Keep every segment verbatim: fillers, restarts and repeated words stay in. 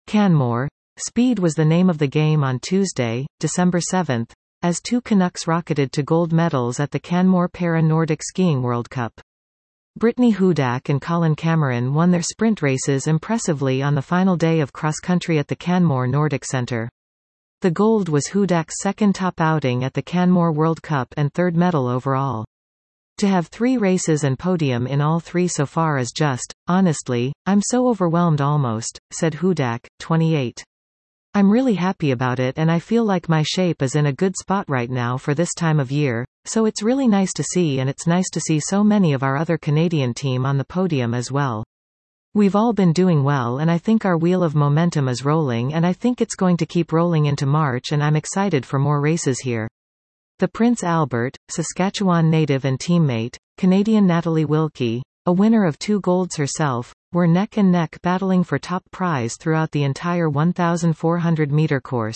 Canmore. Speed was the name of the game on Tuesday, December seventh, as two Canucks rocketed to gold medals at the Canmore Para-Nordic Skiing World Cup. Brittany Hudak and Colin Cameron won their sprint races impressively on the final day of cross-country at the Canmore Nordic Centre. The gold was Hudak's second top outing at the Canmore World Cup and third medal overall. To have three races and podium in all three so far is just, honestly, I'm so overwhelmed almost, said Hudak, twenty-eight. I'm really happy about it and I feel like my shape is in a good spot right now for this time of year, so it's really nice to see, and it's nice to see so many of our other Canadian team on the podium as well. We've all been doing well and I think our wheel of momentum is rolling, and I think it's going to keep rolling into March, and I'm excited for more races here. The Prince Albert, Saskatchewan native and teammate, Canadian Natalie Wilkie, a winner of two golds herself, were neck and neck battling for top prize throughout the entire one thousand four hundred meter course.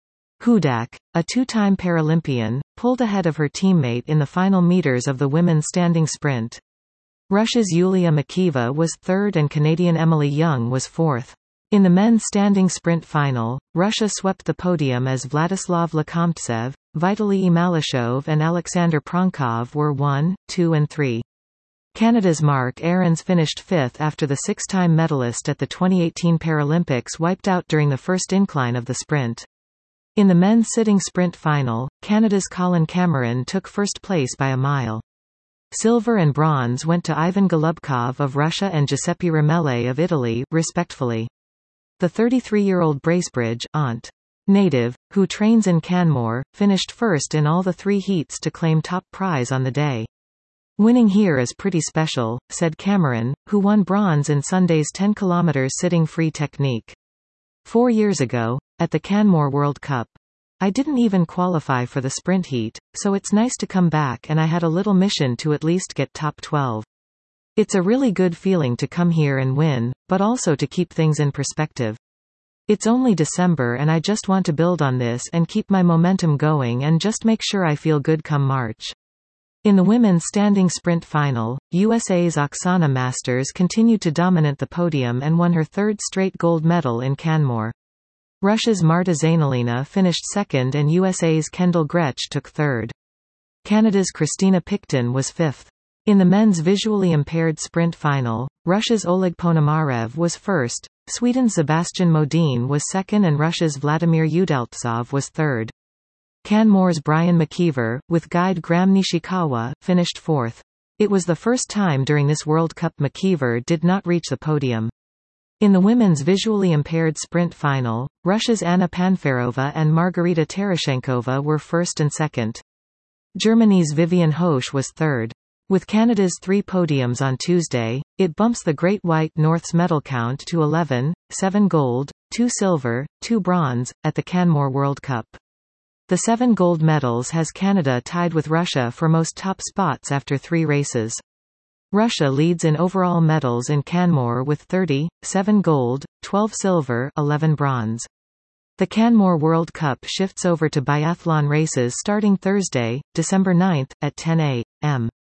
Hudak, a two-time Paralympian, pulled ahead of her teammate in the final meters of the women's standing sprint. Russia's Yulia Makieva was third and Canadian Emily Young was fourth. In the men's standing sprint final, Russia swept the podium as Vladislav Lekomtsev, Vitaly Malashov and Alexander Pronkov were one, two and three. Canada's Mark Aarons finished fifth after the six-time medalist at the twenty eighteen Paralympics wiped out during the first incline of the sprint. In the men's sitting sprint final, Canada's Colin Cameron took first place by a mile. Silver and bronze went to Ivan Golubkov of Russia and Giuseppe Ramelle of Italy, respectively. The thirty-three-year-old Bracebridge, Aunt. native, who trains in Canmore, finished first in all the three heats to claim top prize on the day. Winning here is pretty special, said Cameron, who won bronze in Sunday's ten kilometer sitting free technique. Four years ago, at the Canmore World Cup, I didn't even qualify for the sprint heat, so it's nice to come back, and I had a little mission to at least get top twelve. It's a really good feeling to come here and win, but also to keep things in perspective. It's only December and I just want to build on this and keep my momentum going and just make sure I feel good come March. In the women's standing sprint final, U S A's Oksana Masters continued to dominate the podium and won her third straight gold medal in Canmore. Russia's Marta Zainalina finished second and U S A's Kendall Gretsch took third. Canada's Christina Picton was fifth. In the men's visually impaired sprint final, Russia's Oleg Ponomarev was first, Sweden's Sebastian Modin was second and Russia's Vladimir Udaltsov was third. Canmore's Brian McKeever, with guide Graham Nishikawa, finished fourth. It was the first time during this World Cup McKeever did not reach the podium. In the women's visually impaired sprint final, Russia's Anna Panfarova and Margarita Terashenkova were first and second. Germany's Vivian Hoesch was third. With Canada's three podiums on Tuesday, it bumps the Great White North's medal count to eleven, seven gold, two silver, two bronze, at the Canmore World Cup. The seven gold medals has Canada tied with Russia for most top spots after three races. Russia leads in overall medals in Canmore with thirty, seven gold, twelve silver, eleven bronze. The Canmore World Cup shifts over to biathlon races starting Thursday, December ninth, at ten a m